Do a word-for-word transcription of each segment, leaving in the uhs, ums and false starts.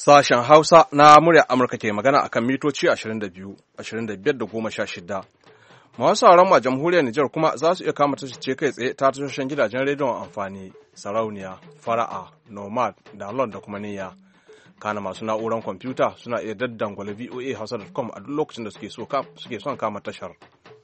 Sashen Hausa na murya Amurka ke magana a kan mitoci ashirin da biyu, ashirin da biyar da goma sha shida. Masu sauran ma jamhuriyar Nijar kuma za su iya kama tashoce kai tsaye ta tashoshin gidajen rediyon amfani, sarauniya, fara'a, nomad, dalon da kuma niyya. Kana masu na'urar kwamfuta suna iya daddangwale V O A hausa dot com a duk lokacin da suke son kama tashar.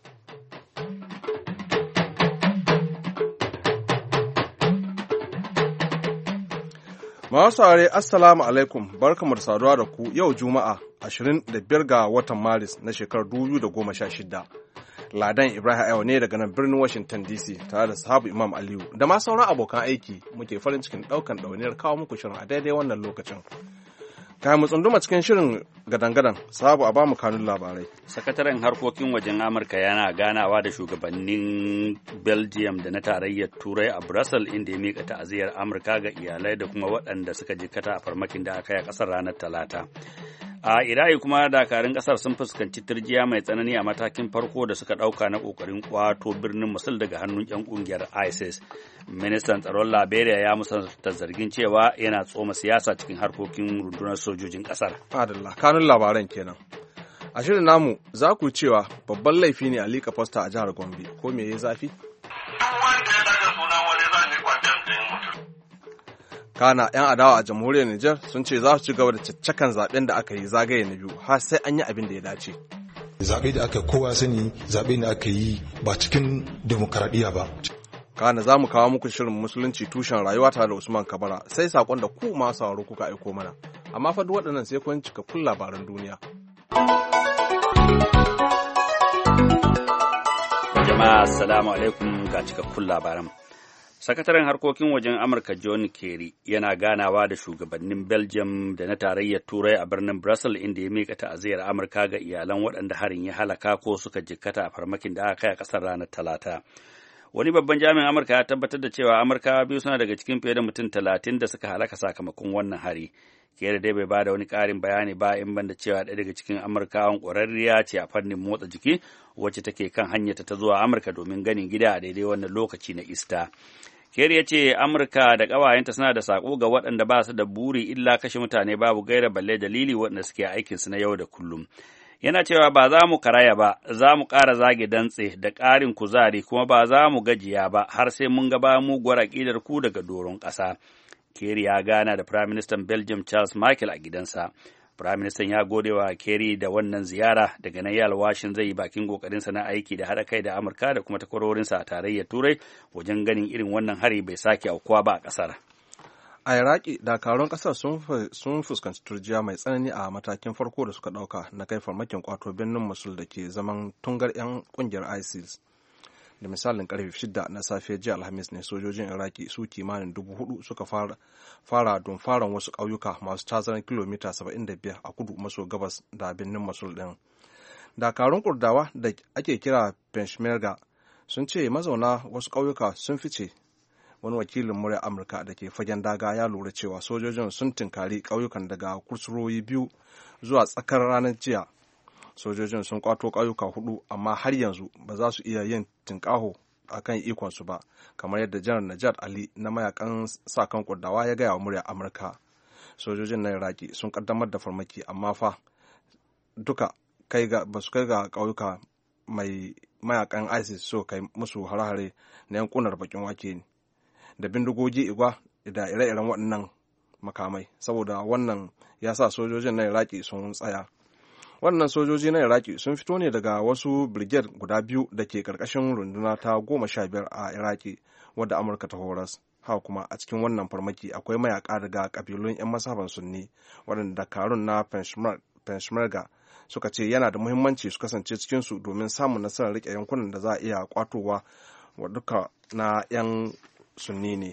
Masu saurare Assalamu alaikum, barkamu da saduwa da ku yau Juma'a ashirin da biyar ga watan Maris na shekarar dubu biyu da goma sha shida. Ladan Ibrahim Ayo ne daga nan birnin Washington D C tare da sahabu Imam Aliyu da ma sauran abokan aiki muke farin cikin ɗaukan ɗauniyar kawo muku shirin a daidai wannan lokacin. Kayan mu tsunduma cikin shirin gadan-gadan, sahabu a bamu kanun labarai. Sakataren harkokin wajen Amurka yana ganawa da shugabannin Belgium da na tarayyar Turai a Brussels inda ya mika ta'aziyar Amurka ga iyalai da kuma waɗanda suka jikkata a farmakin da aka yi a ƙasar ranar Talata. A Iraki kuma dakarun ƙasar sun fuskanci turjiya mai tsanani a matakin farko da suka ɗauka na ƙoƙarin ƙwato birnin Mosul daga hannun 'yan ƙungiyar ISIS. Ministan tsaron Liberia ya musanta zargin cewa yana tsoma siyasa cikin harkokin rundunar sojojin ƙasar. Adalla, kanun labaran kenan. A shirin namu za ku cewa babban laifi ne a liƙa fosta a jihar Gombe, ko me ya zafi? Duk wanda ya daga sunan wani za ni kwandon ɗin mutum. Kana 'yan adawa a jamhuriyar Nijar sun ce za su ci gaba da caccakan zaben da aka yi zagaye na biyu har sai an yi abin da ya dace. Zaɓe da aka kowa sani zaɓe da aka yi ba cikin demokaradiyya ba. Kana za mu kawo muku shirin musulunci tushen rayuwa tare da Usman Kabara sai sakon da ku masu sauraro kuka aiko mana. Amma fa duk waɗannan sai kun cika kun labaran duniya. Jama'a assalamu alaikum ga cikakkun labaran. Sakataren harkokin wajen Amurka John Kerry yana ganawa da shugabannin Belgium da na tarayyar Turai a birnin Brussels inda ya mika ta'aziyar Amurka ga iyalan waɗanda harin ya halaka ko suka jikkata a farmakin da aka kai a ƙasar ranar Talata. Wani babban jami'in Amurka ya tabbatar da cewa Amurkawa biyu suna daga cikin fiye da mutum talatin da suka halaka sakamakon wannan hari. Kerry dai bai ba da wani ƙarin bayani ba in banda cewa ɗaya daga cikin Amurkawan ƙwararriya ce a fannin motsa jiki wacce take kan hanyarta ta zuwa Amurka domin ganin gida a daidai wannan lokaci na Ista. Kerry ya ce Amurka da ƙawayenta suna da saƙo ga waɗanda ba su da buri illa kashe mutane babu gaira balle dalili waɗanda suke aikinsu na yau da kullum. Yana cewa ba za mu karaya ba, za mu ƙara zage dantse da ƙarin kuzari kuma ba za mu gajiya ba har sai mun gaba muguwar aƙidar ku daga doron ƙasa. Kerry ya gana da Firaministan Belgium Charles Michel a gidansa. Firaministan ya gode wa Kerry da wannan ziyara daga nan ya alwashin zai yi bakin kokarinsa na aiki da haɗa kai da Amurka da kuma takwarorinsa a tarayyar Turai wajen ganin irin wannan hari bai sake aukuwa ba a ƙasar. A Iraki, dakarun ƙasar sun fuskanci turjiya mai tsanani a matakin farko da suka ɗauka na kai farmakin kwato birnin Mosul da ke zaman tungar 'yan ƙungiyar ISIS. Da misalin karfe shida na safe jiya Alhamis ne sojojin Iraki su kimanin dubu hudu suka fara, fara don faran wasu ƙauyuka masu tazaran kilomita saba'in da biyar a kudu maso gabas da birnin Mosul ɗin. Dakarun Kurdawa da ake kira Peshmerga sun ce mazauna wasu ƙauyuka sun fice. Wani wakilin murya Amurka da ke fagen daga ya lura cewa sojojin sun tinkari ƙauyukan daga kusurwoyi biyu zuwa tsakar ranar jiya. Sojojin sun kwato ƙauyuka hudu amma har yanzu ba za su iya yin tinkaho a kan ikonsu ba, kamar yadda janar Najat Ali na mayakan sakan Kurdawa ya gaya wa murya Amurka. Sojojin na Iraki sun kaddamar da farmaki amma fa duka kai ga ba su kai ga ƙauyuka mai mayakan ISIS so kai musu hare-hare na yankunar bakin wake da bindigogi igwa da ire-iren waɗannan makamai, saboda wannan ya sa sojojin na Iraki sun tsaya. Wannan sojoji na Iraki sun fito ne daga wasu brigade guda biyu da ke ƙarƙashin runduna ta goma sha biyar a Iraki wadda Amurka ta horas. Haka kuma a cikin wannan farmaki akwai mayaka daga ƙabilun 'yan masaban Sunni waɗanda dakarun na Peshmerga suka ce yana da muhimmanci su kasance cikinsu domin samun nasarar riƙe yankunan da za a iya kwatowa wa duka na 'yan Sunni ne.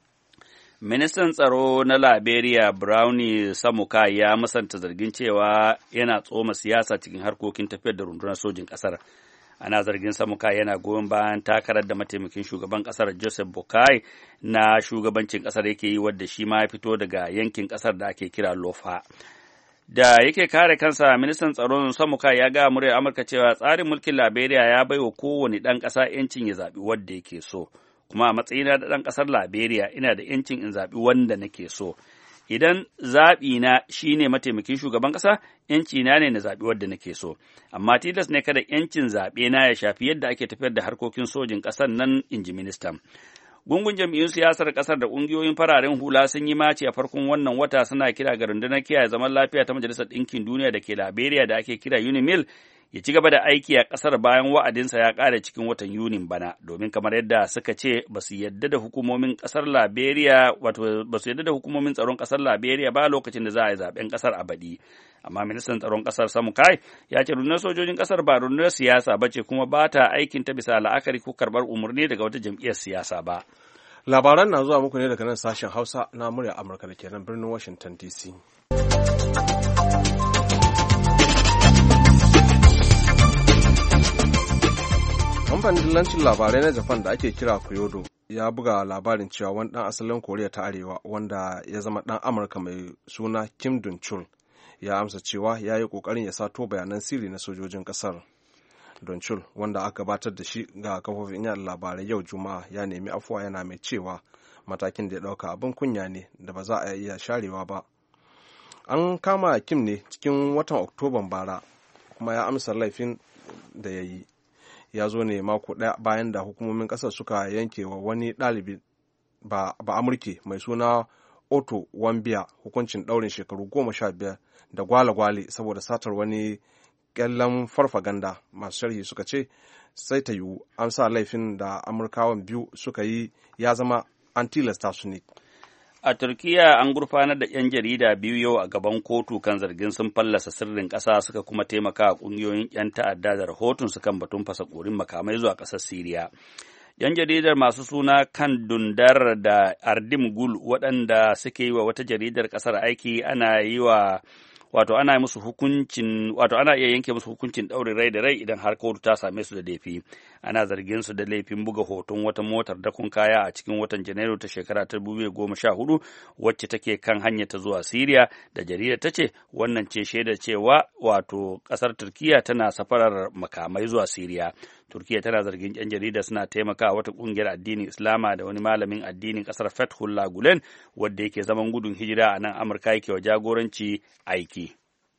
Ministan tsaro na Liberia Brownie Samuka ya musanta zargin cewa yana tsoma siyasa cikin harkokin tafiyar da rundunar sojin ƙasar. Ana zargin Samuka yana goyon bayan takarar da mataimakin shugaban ƙasar Joseph Boakai na shugabancin ƙasar yake yi wadda shi ma ya fito daga yankin ƙasar da ake kira Lofa. Da yake kare kansa, ministan tsaron Samuka ya ga muryar Amurka cewa tsarin mulkin Liberia ya baiwa kowane ɗan ƙasa 'yancin ya zaɓi wadda yake so. Kuma a matsayina da ɗan ƙasar Liberia ina da ‘yancin in zaɓi wanda nake so. idan zaɓi na shine mataimakin shugaban ƙasa, ‘yanci na ne na zaɓi wadda nake so, amma tilas ne kada ‘yancin zaɓe na ya shafi yadda ake tafiyar da harkokin sojin ƙasar nan, in ji ministan. Gungun jam'iyyun siyasar ƙasar da ƙungiyoyin fararen hula sun yi maci a farkon wannan wata suna kira ga rundunar kiyaye zaman lafiya ta Majalisar Ɗinkin Duniya da ke Liberia da ake kira UNIMIL ya ci gaba da aiki a ƙasar bayan wa'adinsa ya ƙare cikin watan Yunin bana, domin kamar yadda suka ce ba su yadda da hukumomin ƙasar Liberia, wato ba su yadda da hukumomin tsaron ƙasar Liberia ba lokacin da za a yi zaɓen ƙasar a baɗi. Amma ministan tsaron ƙasar Samukai ya ce rundunar sojojin ƙasar ba rundunar siyasa ba ce kuma ba ta aikin ta bisa la'akari ko karɓar umarni daga wata jam'iyyar siyasa ba. Labaran na zuwa muku ne daga nan sashen Hausa na murya Amurka da ke nan birnin Washington D C. Kamfanin dillancin labarai na Japan da ake kira Kyodo ya buga labarin cewa wani ɗan asalin Koriya ta Arewa wanda ya zama ɗan Amurka mai suna Kim Dun-chul ya amsa cewa ya yi ƙoƙarin ya sato bayanan sirri na sojojin ƙasar. Dun-chul wanda aka gabatar da shi ga kafofin yada labarai yau Juma'a ya nemi afuwa yana mai cewa matakin da ya ɗauka abin kunya ne da ba za a iya sharewa ba. An kama Kim ne cikin watan Oktoban bara kuma ya amsa laifin da ya yi. Ya zo ne mako ɗaya bayan da hukumomin ƙasar suka yanke wa wani ɗalibi ba Amurke mai suna Otto Wambia hukuncin ɗaurin shekaru goma sha biyar da gwale-gwale saboda satar wani ƙyallen farfaganda. Masu sharhi suka ce sai ta yiwu an sa laifin da Amurkawan biyu suka yi ya zama an tilasta su ne. A Turkiyya an gurfanar da ‘yan jarida biyu yau a gaban kotu kan zargin sun fallasa sirrin ƙasa suka kuma taimaka a ƙungiyoyin ‘yan ta'adda da rahoton su kan batun fasa ƙorin makamai zuwa ƙasar Siriya. ‘Yan jaridar masu suna Kan Dundar da Ardim Gul waɗanda suke yi wa wata jaridar ƙasar aiki ana yi wa wato ana musu hukuncin wato ana iya yanke musu hukuncin ɗaurin rai da rai idan har kotu ta same su da laifi. Ana zargin su da laifin buga hoton wata motar dakon kaya a cikin watan Janairu ta shekara ta dubu biyu da goma sha hudu wacce take kan hanya ta zuwa Siriya, da jaridar ta ce wannan ce shaida cewa wato ƙasar Turkiyya tana safarar makamai zuwa Siriya. Turkiyya tana zargin ‘yan jarida suna taimakawa wata ƙungiyar addinin Islama da wani malamin addinin ƙasar Fethullah Gulen wadda yake zaman gudun hijira a nan Amurka yake wa jagoranci aiki.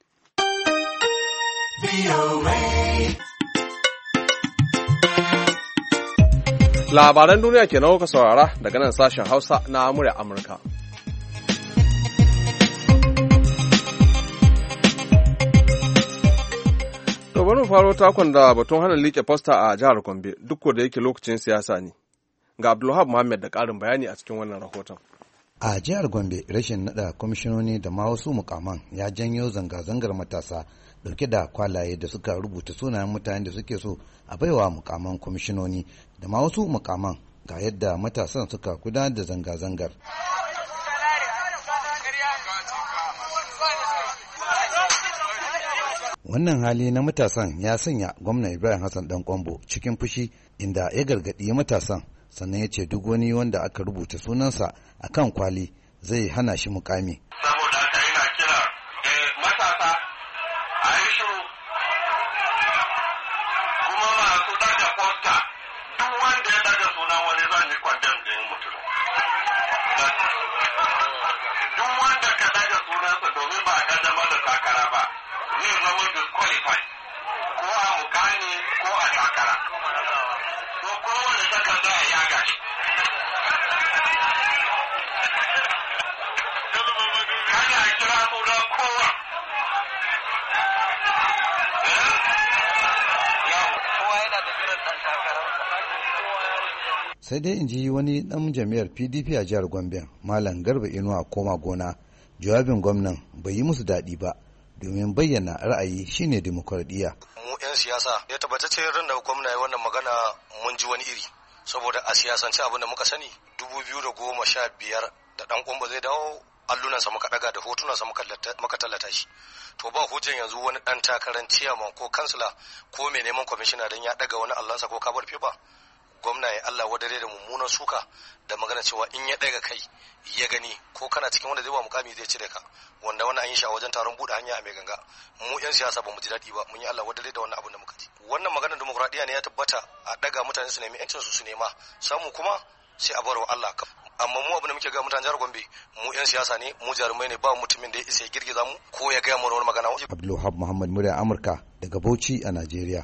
Labaran duniya ke kuka saurara daga nan sashen Hausa na murya Amurka. To bari mu faro takon da batun hana liƙe fosta a jihar Gombe duk da yake lokacin siyasa ne. Ga Abdulwahab Muhammad da ƙarin bayani a cikin wannan rahoton. A jihar Gombe rashin nada kwamishinoni da ma wasu mukaman ya janyo zanga-zangar matasa dauke da kwalaye da suka rubuta sunayen mutanen da suke so a baiwa mukaman kwamishinoni da ma wasu mukaman. Ga yadda matasan suka gudanar da zanga-zangar. Wannan hali na matasan ya sanya gwamna Ibrahim Hassan Dan Kwambo cikin fushi, inda ya gargaɗi matasan, sannan ya ce duk wani wanda aka rubuta sunansa a kan kwali zai hana shi mukami. Saboda haka ina kira matasa a yi shiru, kuma masu daga posta duk wanda ya daga sunan wani zan yi kwandon ɗin mutum. Duk wanda ka daga sunansa domin ba a kaddamar da takara ba, zai zama disqualified ko a mukami ko a takara. Ko kowane takarda ya yaga shi. Kada a kira sunan kowa. Kowa yana da kiran ɗan takararsa. Sai dai in ji wani ɗan jami'ar P D P a jihar Gombe, Malam Garba Inuwa Koma Gona, jawabin gwamnan bai yi musu daɗi ba, domin bayyana ra'ayi shine dimokuraɗiyya. Mu 'yan siyasa ya tabbata ce ran da gwamna ya wannan magana mun ji wani iri, saboda a siyasance abin da muka sani dubu biyu da goma sha biyar da ɗan ƙwamba zai dawo allunansa muka ɗaga da hotunansa muka tallata shi. To ba hujjan yanzu wani ɗan takarar ciyaman ko kansila ko mai neman kwamishina don ya ɗaga wani allansa ko kabar fefa. Gwamna ya Allah wadare da mummunan suka da magana cewa in ya ɗaga kai ya gani ko kana cikin wanda zai ba mukami zai cire ka, wanda wani an yi shi a wajen taron buɗe hanya a mai ganga. Mu 'yan siyasa ba mu ji daɗi ba, mun yi Allah wadare da wannan abin da muka ji. Wannan maganar demokuraɗiyya ne ya tabbata a ɗaga mutane su nemi 'yancin su su nema, samu kuma sai a bar wa Allah. amma mu abin da muke ga mutanen jihar Gombe mu yan siyasa ne, mu jarumai ne, ba mutumin da ya isa ya girgiza mu ko ya gaya mu wani magana. Abdulwahab Muhammad, murya Amurka daga Bauchi a Najeriya.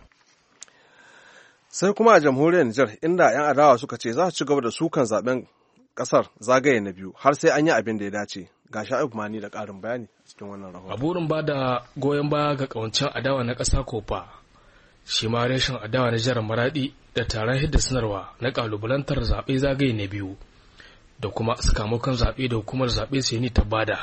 Sai kuma a jamhuriyar Nijar, inda 'yan adawa suka ce za su ci gaba da sukan zaben kasar zagaye na biyu har sai an yi abin da ya dace. Ga Sha'ibu Mani da ƙarin bayani a cikin wannan rahoton. A burin ba da goyon baya ga ƙawancen adawa na ƙasa kofa, shi ma reshen adawa na jihar Maradi da taron hidda sanarwa na ƙalubalantar zaɓe zagaye na biyu da kuma sakamakon zaɓe da hukumar zaɓe Seni ta bada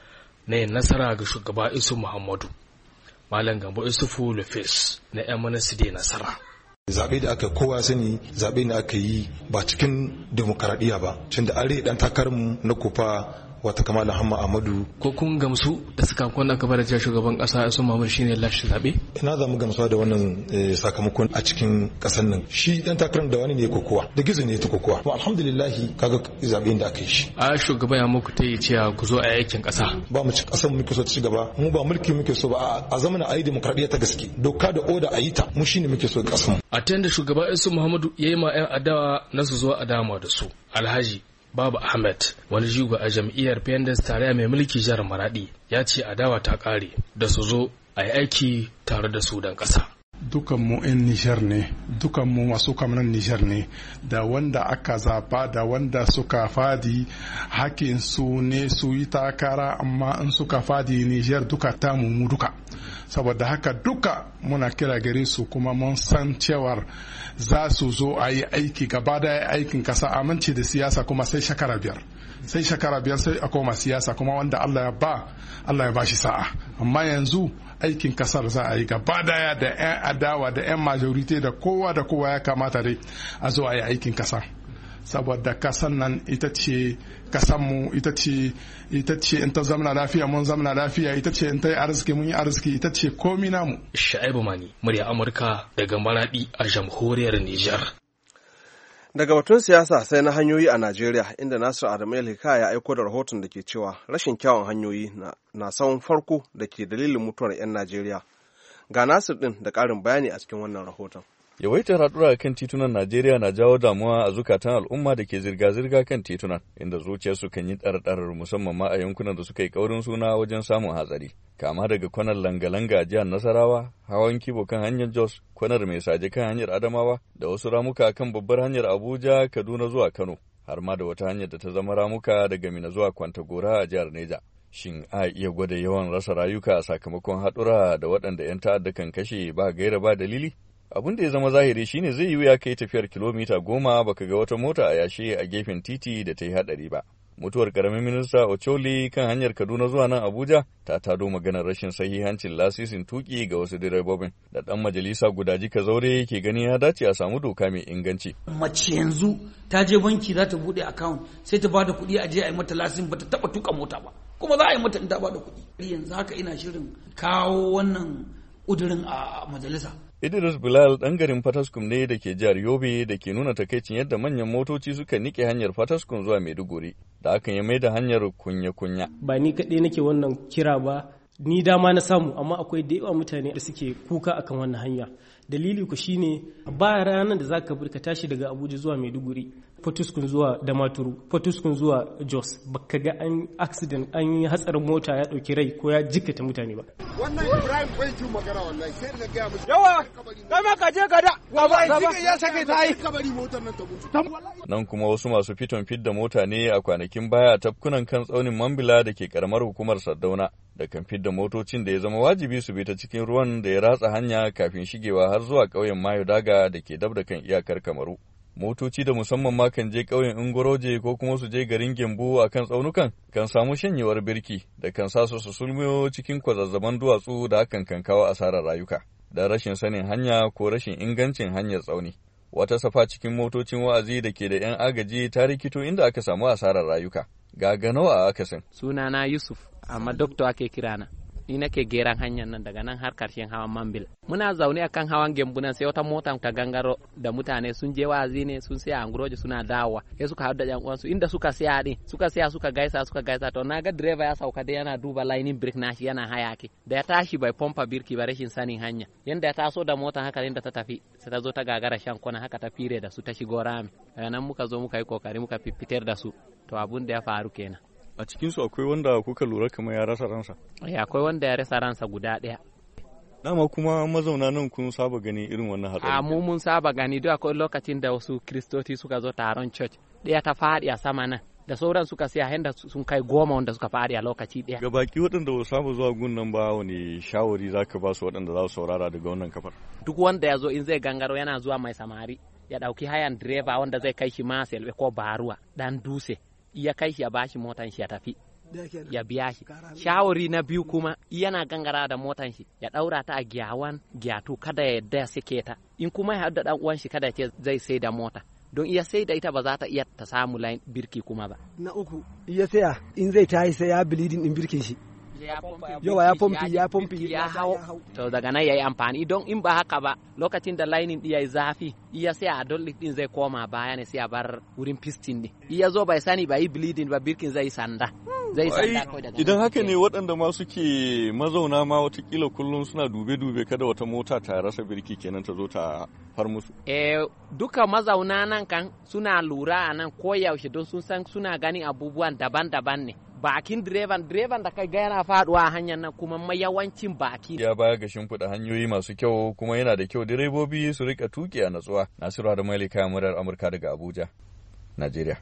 na yin nasara ga shugaba Isu Muhammadu. Malam Gambo Isufu Lufes na 'yan manaside nasara. Zaɓe da aka kowa sani zaɓe ne aka yi ba cikin demokaradiyya ba, tun da an rage ɗan takarmu na kofa wata Kamal Hamma Ahmadu. Ko kun gamsu da sakamakon da aka bada jiya shugaban ƙasa Isu Muhammadu shine lashe zaɓe? Ina za mu gamsuwa da wannan sakamakon a cikin ƙasar nan. Shi ɗan takarar da wani ne kokowa, da gizo ne ta kokowa. To alhamdulillahi kaga zaɓen da aka yi shi. A shugaba ya muku ta yi cewa ku zo a yakin ƙasa. Ba mu ci ƙasar mu muke so ta ci gaba, mu ba mulki muke so ba, a zamana a yi demokaradiyya ta gaske. Doka da oda a yi ta, mu shine muke so ƙasar mu. A ta yanda shugaba Isu Muhammadu ya yi ma 'yan adawa na su zo a dama da su. Alhaji Baba Ahmed, wani jigo a jam'iyyar P N D S tarayya mai mulki jihar Maradi, ya ce adawa ta ƙare da su zo a yi aiki tare da su don ƙasa. Dukanmu 'yan Nijar ne, dukanmu masu kamanan Nijar ne, da wanda aka zaba da wanda suka fadi hakin su ne su yi takara, amma in suka fadi Nijar duka tamu mu duka. Saboda haka duka muna kira gare su, kuma mun san cewar za su zo a yi aiki gaba da aikin kasa, amince da siyasa kuma sai shekara biyar sai shekara biyar sai a koma siyasa, kuma wanda Allah ya ba Allah ya ba shi sa'a. Amma yanzu aikin kasar za a yi gaba daya da 'yan adawa da 'yan majority da kowa da kowa ya kamata dai a zo a yi aikin kasa, saboda kasan nan ita ce kasanmu, ita ce ita ce in ta zamana lafiya mun zamana lafiya, ita ce in ta yi arziki mun yi arziki, ita ce komi namu. Sha'ibu Mani, murya Amurka daga Maradi a jamhuriyar Nijar. Daga batun siyasa sai na hanyoyi a Najeriya, inda Nasir Adamu Elhika ya aiko da rahoton da ke cewa rashin kyawun hanyoyi na, na sawun farko da ke dalilin mutuwar 'yan Najeriya. Ga Nasir ɗin da ƙarin bayani a cikin wannan rahoton. Yawaitar haɗura kan titunan Najeriya na jawo damuwa a zukatan al'umma da ke zirga-zirga kan titunan, inda zuciyarsu kan yi ɗarɗarar musamman ma a yankunan da suka yi ƙaurin suna wajen samun hatsari. Kama daga kwanar langa-langa a jihar Nasarawa, hawan kibo kan hanyar Jos, kwanar mai saje kan hanyar Adamawa, da wasu ramuka kan babbar hanyar Abuja, Kaduna zuwa Kano, har ma da wata hanyar da ta zama ramuka daga Mina zuwa Kwantagora a jihar Neja. Shin a iya gwada yawan rasa rayuka sakamakon haɗura da waɗanda 'yan ta'adda kan kashe ba gaira ba dalili? Abin da ya zama zahiri shine zai yi wuya kai tafiyar kilomita goma baka ga wata mota a yashe a gefen titi da ta yi hadari ba. Mutuwar karamin minista Ocholi kan hanyar Kaduna zuwa nan Abuja ta tado maganar rashin sahihancin lasisin tuki ga wasu direbobin da dan majalisa Gudaji Kazaure ke gani ya dace a samu doka mai inganci. Mace yanzu ta je banki za ta bude account sai ta bada kuɗi a je a yi mata lasin bata taba tuka mota ba, kuma za a yi mata in ta bada kuɗi. Yanzu haka ina shirin kawo wannan ƙudurin a majalisa. Idris Bilal ɗan garin Fataskum ne da ke jihar Yobe da ke nuna takaicin yadda manyan motoci suka nike hanyar Fataskum zuwa Maiduguri da hakan ya mai da hanyar kunya-kunya. Ba ni kaɗai nake wannan kira ba, ni dama na samu, amma akwai da yawa mutane da suke kuka akan wannan hanya. Dalili ku shine ba ranar da zaka bi ka tashi daga Abuja zuwa Maiduguri, Fatuskun zuwa Damaturu, Fatuskun zuwa Jos, baka ga an accident, an yi hatsarin mota ya dauki rai ko ya jikkata mutane ba. Wannan Ibrahim bai ji magana wallahi sai da ga musu. Yawa, kai ma ka je ka da. Wallahi ya sake ta yi kabari motar nan ta mutu. Nan kuma wasu masu fiton fidda mota ne a kwanakin baya tafkunan kan tsaunin Mambila da ke karamar hukumar Sardauna da kan fidda motocin da ya zama wajibi su bi ta cikin ruwan da ya ratsa hanya kafin shigewa har zuwa ƙauyen Mayo Daga da ke dab da kan iyakar Kamaru. Motoci da musamman ma kan je ƙauyen Ingoroje ko kuma su je garin Gembu a kan tsaunukan kan samu shanyewar birki da kan sa su su sulmiyo cikin kwazazzaban duwatsu da hakan kan kawo asarar rayuka da rashin sanin hanya ko rashin ingancin hanyar tsauni. Wata safa cikin motocin wa'azi da ke da 'yan agaji ta rikito inda aka samu asarar rayuka. Ga ganawa a akasin. Sunana Yusuf, amma doktor ake kirana. Ni nake geran hanyar nan daga nan har karshen hawan Mambil. Muna zaune akan hawan Gembunan sai wata mota ta gangaro da mutane sun je wazi ne, sun saya anguroje suna dawowa. Sai suka haɗu da yan uwansu inda suka saya din, suka saya suka gaisa suka gaisa to naga direba ya sauka da yana duba lining brake nashi yana hayaki. Da ya tashi bai pompa birki ba rashin sanin hanya. Yanda ya taso da mota haka inda ta tafi sai ta zo ta gagara shan kwana haka ta fire da su ta shigo rami. daga nan muka zo muka yi kokari muka fitar da su to abun da ya faru kenan. A cikinsu akwai wanda kuka lura kamar ya rasa ransa? Eh akwai wanda ya rasa ransa guda ɗaya. Dama kuma mazauna nan kun saba gani irin wannan hatsari? A mu mun saba gani duk akwai lokacin da wasu Kiristoci suka zo taron church ɗaya ta faɗi a sama nan da sauran suka siya henda sun kai goma wanda suka faɗi a lokaci ɗaya. Ga baki waɗanda ba saba zuwa gun nan ba wani shawari za ka ba su waɗanda za su saurara daga wannan kafar? Duk wanda ya zo in zai gangaro yana zuwa mai samari ya ɗauki hayan direba wanda zai kai shi ma selbe ko baruwa dan dutse iya kai shi ya bashi motan shi ya tafi ya biya shi. Shawari na biyu kuma yana gangara da motan shi ya daura ta a giyawan giyatu kada ya yadda ya sike ta in kuma ya da dan uwan shi kada ya ce zai sai da mota don iya sai da ita ba za ta iya ta samu layin birki kuma ba. Na uku iya saya in zai tayi sai ya bleeding din birkin shi yawa ya pompi ya pompi ya hau to daga nan yayi amfani don in ba haka ba lokacin da lining din yayi zafi iya sai a dolly din zai koma baya ne sai a bar wurin piston din iya zo bai sani ba yi bleeding ba birkin zai sanda zai sanda kawai daga idan haka ne waɗanda ma suke mazauna ma watakila kullum suna dube dube kada wata mota ta rasa birki kenan ta zo ta far musu. Eh duka mazauna nan kan suna lura a nan koyaushe don sun san suna gani abubuwan daban-daban ne. Bakin direban direban da kai ga yana faduwa a hanyar nan kuma mai yawancin baki. Ya baya ga shimfiɗa hanyoyi masu kyau kuma yana da kyau direbobi su rika tuki a natsuwa. Nasiru Adamali kayan murar Amurka daga Abuja, Najeriya.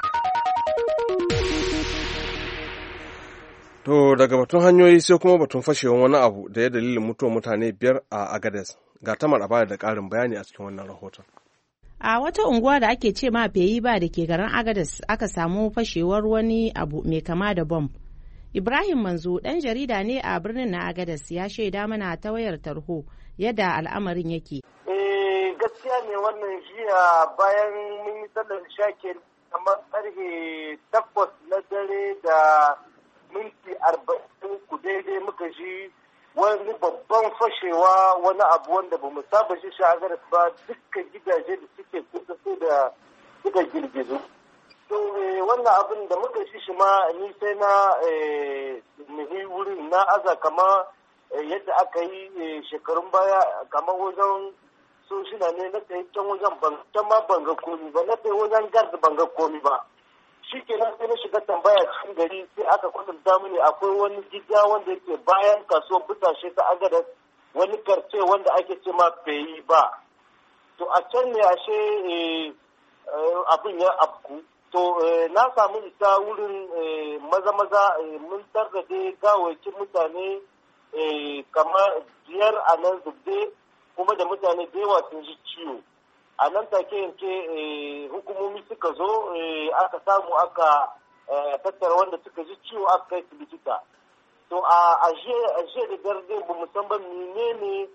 To daga batun hanyoyi sai kuma batun fashewan wani abu da ya dalilin mutuwar mutane biyar a Agadez. Ga Tamar a baya da ƙarin bayani a cikin wannan rahoton. A wata unguwa da ake ce ma feyi ba da ke garin Agadez aka samu fashewar wani abu mai kama da bom. Ibrahim Manzo ɗan jarida ne a birnin na Agadez ya shaida mana ta wayar tarho yadda al'amarin yake. Eh gaskiya ne wannan jiya bayan mun yi sallar shakin kamar karfe takwas na dare da minti arba'in ku daidai muka ji wani babban fashewa wani abu wanda ba mu saba shi shagar ba dukkan gidaje da suke kusa su da suka girgizu. To wannan abin da muka shi shi ma ni sai na muhi wurin na aza kama yadda aka yi shekarun baya kamar wajen soshina ne na tsaye can wajen can ma banga komi ba na tsaye wajen garda banga komi ba. Shi ke nan sai na shiga tambaya cikin gari sai aka kwatanta mini akwai wani gida wanda yake bayan kasuwar butashe ta Agadez wani karce wanda ake ce ma feyi ba. To a can ne ashe abin ya afku. To na samu isa wurin maza-maza mun targade gawakin mutane kamar biyar a nan zubde kuma da mutane da yawa sun ji ciwo. A nan take yanke hukumomi suka zo aka samu aka tattara wanda suka ji ciwo aka kai su likita. To a ashe da garde ba mu san ba menene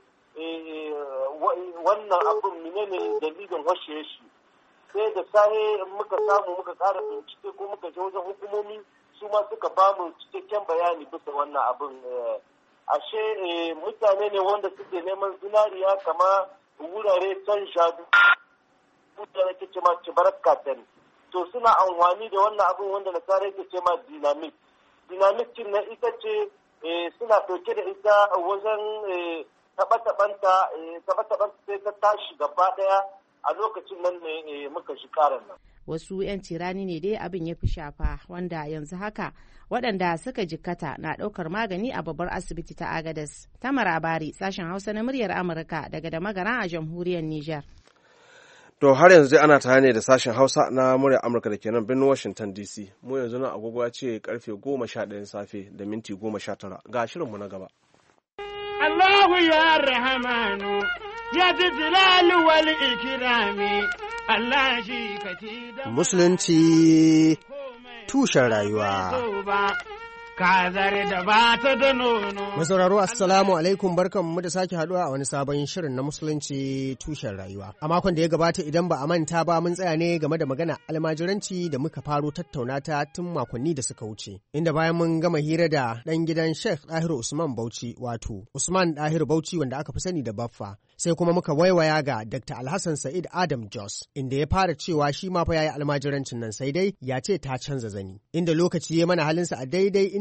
wannan abin menene dalilin washe shi. Sai da sahe muka samu muka ƙara bincike ko muka je wajen hukumomi su ma suka ba mu cikakken bayani bisa wannan abin. Ashe mutane ne wanda suke neman zinariya kama wurare can shadu mutane ke ce ma cibarar katani to suna amfani da wannan abin wanda na tsara ke ce ma dynamic dynamic cin na ita ce suna ɗauke da ita wajen taɓa-taɓanta taɓa-taɓanta sai ta tashi gaba ɗaya a lokacin nan ne muka shi karan nan. Wasu 'yan tirani ne dai abin ya fi shafa wanda yanzu haka waɗanda suka jikkata na ɗaukar magani a babbar asibiti ta Agadez. Tamar Abari, sashen Hausa na muryar Amurka daga da magana a jamhuriyar Nijar. To har yanzu dai ana tare ne da sashen Hausa na muryar Amurka da ke nan birnin Washington D C. Mu yanzu nan agogo ya ce karfe goma sha ɗayan safe da minti goma sha tara. Ga shirinmu na gaba. Allahu ya rahamanu ya ji jilali wal ikirami Allah shi ka ci da Musulunci tushen rayuwa. Kazar da ba ta da nono. Masauraro assalamu alaikum barkanmu da sake haduwa a wani sabon shirin na musulunci tushen rayuwa. A makon da ya gabata idan ba a manta ba mun tsaya ne game da magana almajiranci da muka faro tattauna ta tun makonni da suka wuce. Inda bayan mun gama hira da ɗan gidan Sheikh Dahiru Usman Bauchi wato Usman Dahiru Bauchi wanda aka fi sani da Baffa. Sai kuma muka waiwaya ga Doctor Alhassan Sa'id Adam Jos inda ya fara cewa shi ma fa yayi almajirancin nan sai dai ya ce ta canza zani. Inda lokaci ya mana halinsa a daidai inda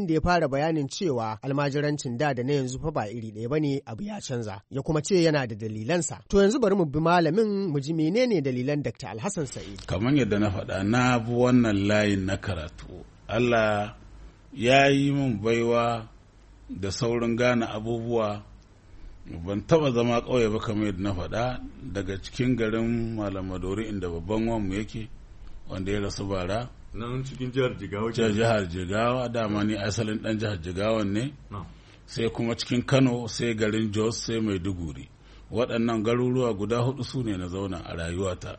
inda ya fara bayanin cewa almajirancin da da na yanzu fa ba iri ɗaya bane, abu ya canza, ya kuma ce yana da dalilansa. To yanzu bari mu bi malamin mu ji menene dalilan Dakta Alhassan Sa'id. Kamar yadda na faɗa, na bi wannan layin na karatu. Allah ya yi min baiwa da saurin gane abubuwa. Ban taba zama ƙauye ba kamar yadda na faɗa, daga cikin garin Malam Madori inda babban wanmu yake wanda ya rasu bara. Nan cikin jihar Jigawa. Jihar Jigawa, dama ni asalin ɗan jihar Jigawa ne. Sai kuma cikin Kano, sai garin Jos, sai Maiduguri. Waɗannan garuruwa guda hudu su ne na zauna a rayuwata.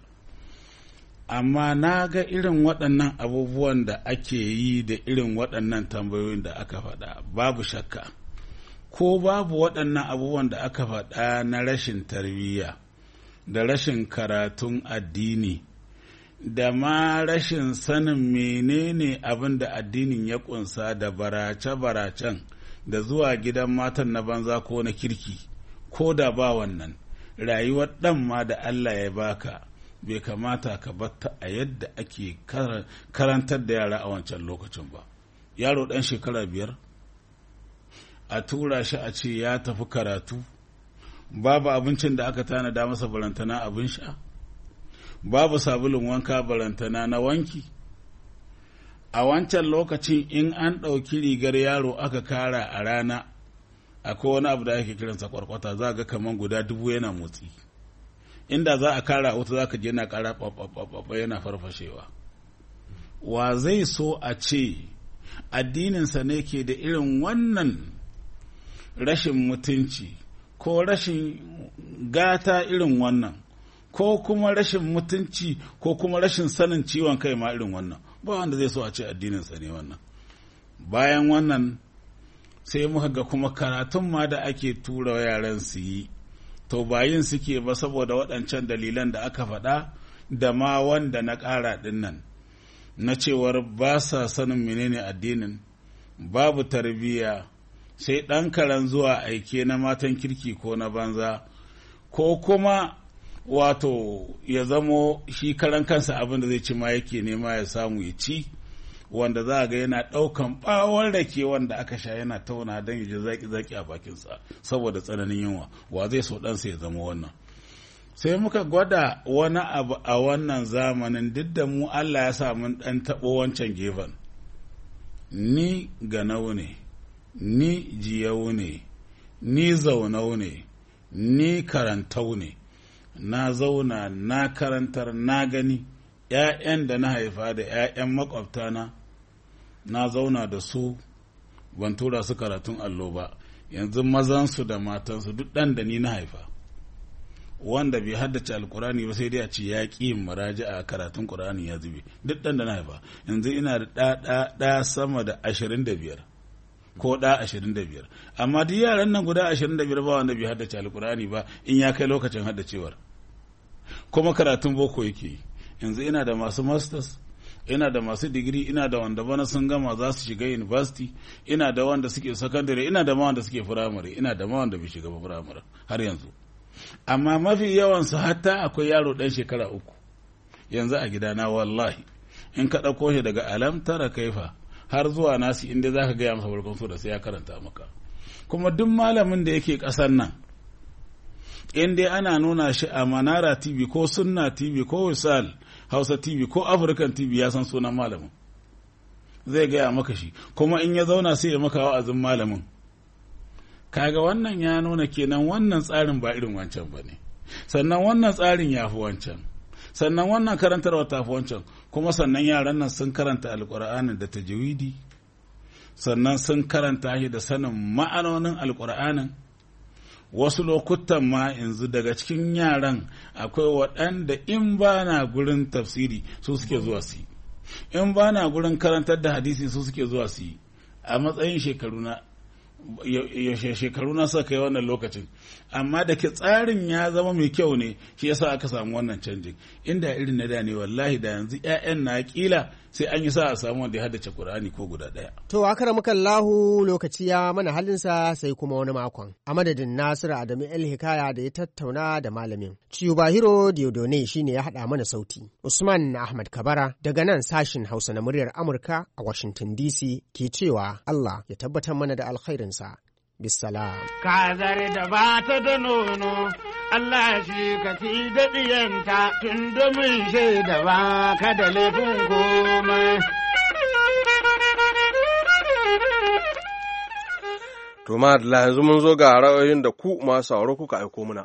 Amma na ga irin waɗannan abubuwan da ake yi da irin waɗannan tambayoyin da aka faɗa, babu shakka. Ko babu waɗannan abubuwan da aka faɗa na rashin tarbiyya, da rashin karatun addini, da ma rashin sanin menene abin da addinin ya ƙunsa, da barace-baracen, da zuwa gidan matan na banza ko na kirki, ko da ba wannan, rayuwar ɗan ma da Allah ya baka bai kamata ka batta a yadda ake karantar da yara a wancan lokacin ba. Yaro ɗan shekara biyar a tura shi a ce ya tafi karatu, babu abincin da aka tanada masa barantana abin sha, babu sabulun wanka barantana na wanki. A wancan lokacin in an ɗauki rigar yaro aka kara a rana, akwai wani abu da ake kiransa kwarkwata, za ga kaman guda dubu yana motsi. Inda za a kara wuta za ka je yana kara ɓaɓɓaɓɓaɓɓa yana farfashewa. Wa zai so a ce addininsa ne ke da irin wannan rashin mutunci, ko rashin gata irin wannan, ko kuma rashin mutunci, ko kuma rashin sanin ciwon kai ma irin wannan? Ba wanda zai so a ce addininsa ne wannan. Bayan wannan sai muka ga kuma karatun ma da ake tura yaran su yi, to ba yin suke ba saboda waɗancan dalilan da aka faɗa, da ma wanda na ƙara ɗin nan, na cewar ba sa sanin menene addinin, babu tarbiyya, sai ɗan karan zuwa aike na matan kirki ko na banza, ko kuma wato ya zamo shi karan kansa abin da zai ci ma yake nema ya samu ya ci, wanda za a ga yana ɗaukan ɓawon rake wanda aka sha yana tauna don ya ji zaƙi-zaƙi a bakinsa saboda tsananin yunwa. Wa zai so ɗansa ya zama wannan? Sai muka gwada wani abu a wannan zamanin, duk da mu Allah ya sa mun ɗan taɓo wancan gefen. Ni ganau ne, ni jiyau ne, ni zaunau ne, ni karantau ne. Na zauna na karantar na gani ‘ya'yan da na haifa da ‘ya'yan makwabtana, na zauna da su, ban tura su karatun allo ba. Yanzu mazansu da matansu duk ɗan da ni na haifa, wanda bai haddace alkurani ba sai dai a ce ya ƙi yin maraji a karatun ƙur'ani ya zube, duk ɗan da na haifa. Yanzu ina da ɗa sama da ashirin da biyar ko ɗa ashirin da biyar, amma duk yaran nan guda ashirin da biyar ba wanda bai haddace alkurani ba in ya kai lokacin haddacewar, kuma karatun boko yake yi. Yanzu ina da masu masters, ina da masu digiri, ina da wanda bana sun gama za su shiga university, ina da wanda suke secondary, ina da ma wanda suke firamare, ina da ma wanda bai shiga ba firamare har yanzu. Amma mafi yawansu hatta akwai yaro ɗan shekara uku yanzu a gidana, wallahi in ka ɗauko shi daga alam tara kaifa har zuwa nasi, inda za ka gaya masa farkon so da sai ya karanta maka. Kuma duk malamin da yake ƙasar nan, in dai ana nuna shi a Manara T V ko Sunna T V ko Wisal Hausa T V ko African T V, ya san sunan malamin, zai gaya maka shi, kuma in ya zauna sai ya maka wa'azin malamin. Kaga wannan ya nuna kenan wannan tsarin ba irin wancan ba ne, sannan wannan tsarin ya fi wancan, sannan wannan karantarwa ta fi wancan, kuma sannan yaran nan sun karanta alƙur'anin da tajwidi, sannan sun karanta shi da sanin ma'anonin alƙur'anin. Wasu lokutan ma yanzu daga cikin yaran akwai waɗanda in ba na gurin tafsiri su suke zuwa su yi, in ba na gurin karantar da hadisi su suke zuwa su yi. A matsayin shekaruna, shekaru na suka kai wannan lokacin, amma da ke tsarin ya zama mai kyau ne shi yasa aka samu wannan canjin. Inda irin na da ne wallahi da yanzu ƴaƴan na kila sai an yi sa a samu wanda ya haddace Qur'ani ko guda ɗaya. To akramakallahu lokaci ya mana halinsa sai kuma wani makon. A madadin Nasiru Adamu El Hikaya da ya tattauna da malamin. Chiyubahiro Diodone shine ya haɗa mana sauti. Usman Ahmad Kabara daga nan sashin Hausa na muryar Amurka a Washington D C ke cewa Allah ya tabbatar mana da alkhairinsa. Bisalam. Kazar da ba ta da nono, Allah shi ka fi daɗiyanta tun domin shaida ba ka da laifin komai. To ma da yanzu mun zo ga ra'ayoyin da ku masu sauraro kuka aiko muna.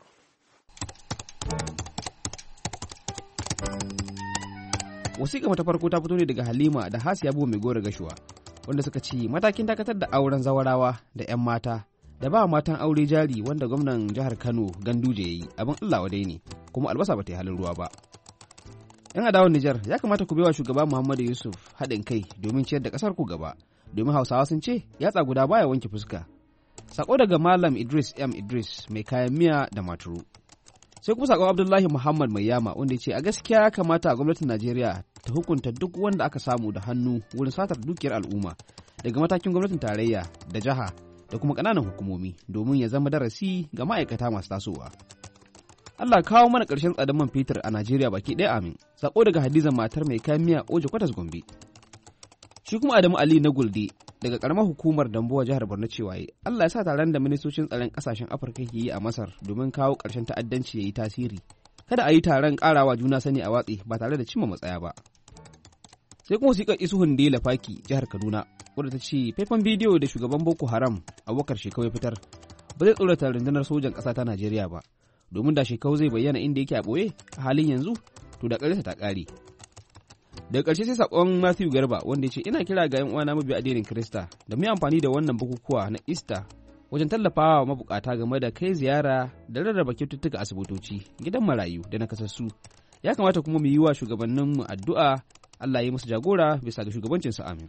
Wasiƙa ta farko ta fito ne daga Halima da Hasiya Buwa mai gora gashuwa, wanda suka ce matakin dakatar da auren zawarawa da 'yan mata da ba matan aure jari wanda gwamnan jihar Kano Ganduje ya yi abin Allah wadai ne, kuma albasa ba ta yi halin ruwa ba. 'Yan adawan Nijar ya kamata ku baiwa shugaba Muhammadu Yusuf haɗin kai domin ciyar da ƙasar ku gaba, domin Hausawa sun ce yatsa guda baya wanke fuska. Sako daga Malam Idris M Idris mai kayan miya da maturu. Sai kuma sakon Abdullahi Muhammad mai yama wanda ya ce a gaskiya ya kamata gwamnatin Najeriya ta hukunta duk wanda aka samu da hannu wurin satar dukiyar al'umma daga matakin gwamnatin tarayya da jiha da kuma ƙananan hukumomi domin ya zama darasi ga ma'aikata masu tasowa. Allah kawo mana ƙarshen tsadar man fetur a Najeriya baki ɗaya amin. Sako daga Hadiza matar mai kayan miya Oje Kwatas Gombe. Shi kuma Adamu Ali na Gulde daga ƙaramar hukumar Dambuwa jihar Borno cewa Allah ya sa taron da ministocin tsaron ƙasashen Afirka ke yi a Masar domin kawo ƙarshen ta'addanci ya yi tasiri. Kada a yi taron ƙarawa juna sani a watsi ba tare da cimma matsaya ba. Sai kuma wasiƙar Isuhun Dela Faki jihar Kaduna wadda ta ce faifan bidiyo da shugaban Boko Haram Abubakar Shekau ya fitar ba zai tsorata rundunar sojan ƙasa ta Najeriya ba, domin da Shekau zai bayyana inda yake a ɓoye a halin yanzu to da ƙarfinsa ta ƙare. Daga ƙarshe sai saƙon Matthew Garba wanda ya ce ina kira ga 'yan uwana mabiya addinin Kirista da mu yi amfani da wannan bukukuwa na Easter wajen tallafawa wa mabukata game da kai ziyara da rarraba kyaututtuka asibitoci, gidan marayu da nakasassu. Ya kamata kuma mu yi wa shugabanninmu addu'a Allah ya yi musu jagora bisa ga shugabancinsu amin.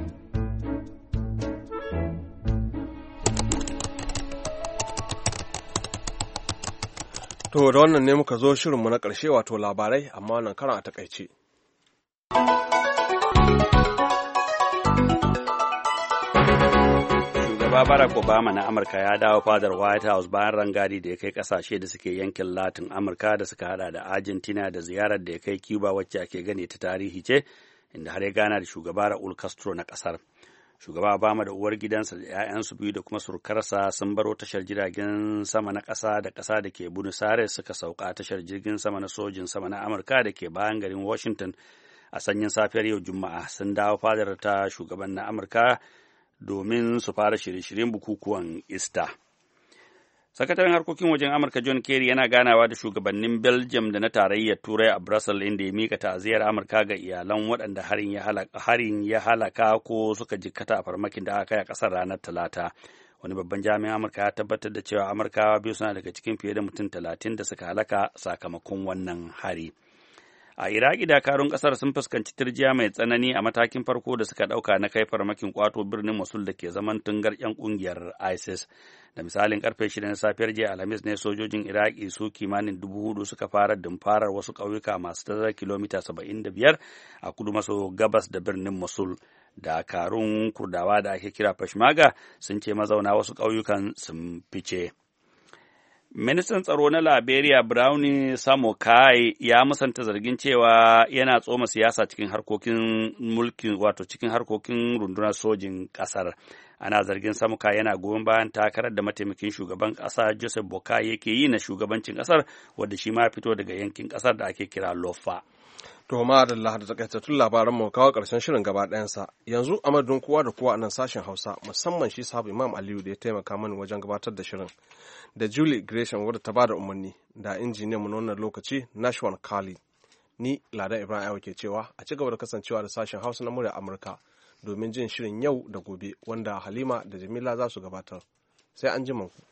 To da wannan ne muka zo shirinmu na ƙarshe wato labarai amma wannan karan a takaice. Shugaba Barack Obama na Amurka ya dawo fadar White House bayan rangadi da ya kai kasashe da suke yankin Latin Amurka da suka hada da Argentina da ziyarar da ya kai Cuba wacce ake gani ta tarihi ce, inda har ya gana da shugaba Raul Castro na kasar. Shugaba Obama da uwar gidansa da 'ya'yansu biyu da kuma surukarsa sun baro tashar jiragen sama na ƙasa da ƙasa da ke Buenos Aires suka sauka tashar jirgin sama na sojin sama na Amurka da ke bayan garin Washington a sanyin safiyar yau Juma'a. Sun dawo fadar ta shugaban na Amurka domin su fara shirye-shiryen bukukuwan Easter. Sakataren harkokin wajen Amurka John Kerry yana ganawa da shugabannin Belgium da na tarayyar Turai a Brussels inda ya mika ta'aziyar Amurka ga iyalan waɗanda harin ya halaka ko suka jikkata a farmakin da aka kai a ƙasar ranar Talata. Wani babban jami'in Amurka ya tabbatar da cewa Amurkawa biyu suna daga cikin fiye da mutum talatin da suka halaka sakamakon wannan hari. A Iraki dakarun kasar sun fuskanci tirjiya mai tsanani a matakin farko da suka dauka na kai farmakin kwato birnin Mosul da ke zaman tungar 'yan kungiyar ISIS. Da misalin karfe shida na safiyar jiya Alhamis ne sojojin Iraki su kimanin dubu hudu suka fara dumfarar wasu ƙauyuka masu tazarar kilomita saba'in da biyar a kudu maso gabas da birnin Mosul. Dakarun Kurdawa da ake kira Peshmerga sun ce mazauna wasu ƙauyukan sun fice. Ministan tsaro na Liberia Brownie Samokai ya musanta zargin cewa yana tsoma siyasa cikin harkokin mulkin wato cikin harkokin rundunar sojin kasar. Ana zargin Samokai yana goyon bayan takarar da mataimakin shugaban kasa Joseph Boakai yake yi na shugabancin kasar wanda shi ma fito daga yankin kasar da ake kira Lofa. To ma da Allah da takaitattun labaran mu kawo karshen shirin gaba ɗayansa. Yanzu a madadin kowa da kowa a nan sashen Hausa musamman shi sahabu Imam Aliyu da ya taimaka mani wajen gabatar da shirin. Da Julie Gresham wadda ta bada umarni da injiniyan mu na wannan lokaci Nashwan Kali. Ni Ladan Ibrahim Ayo ke cewa a ci gaba da kasancewa da sashen Hausa na murya Amurka domin jin shirin yau da gobe wanda Halima da Jamila za su gabatar. Sai an ji ku.